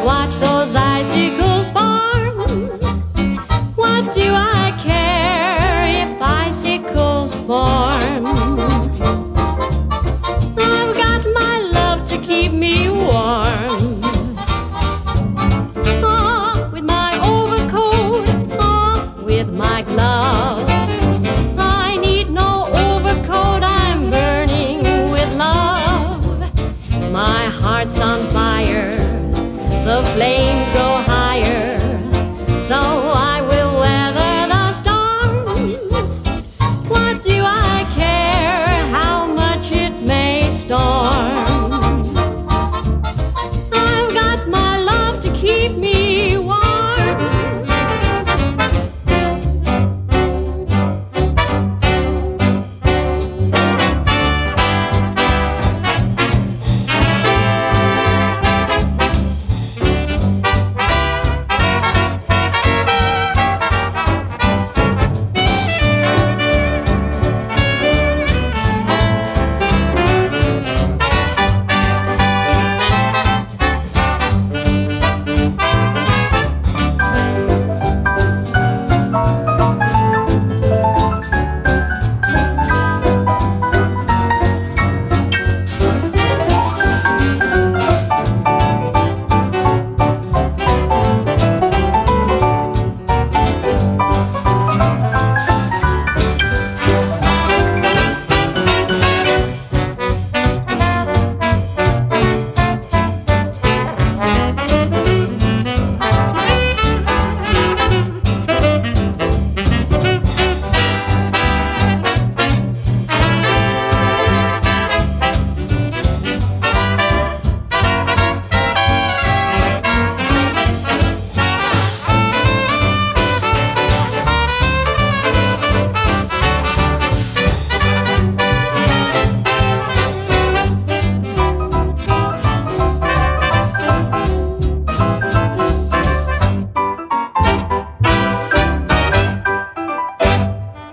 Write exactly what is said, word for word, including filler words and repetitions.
watch those icicles form. What do I care if icicles form? I've got my love to keep me warm. Oh, with my overcoat, oh, with my gloves. I need no overcoat, I'm burning with love. My heart's on fire, the flames grow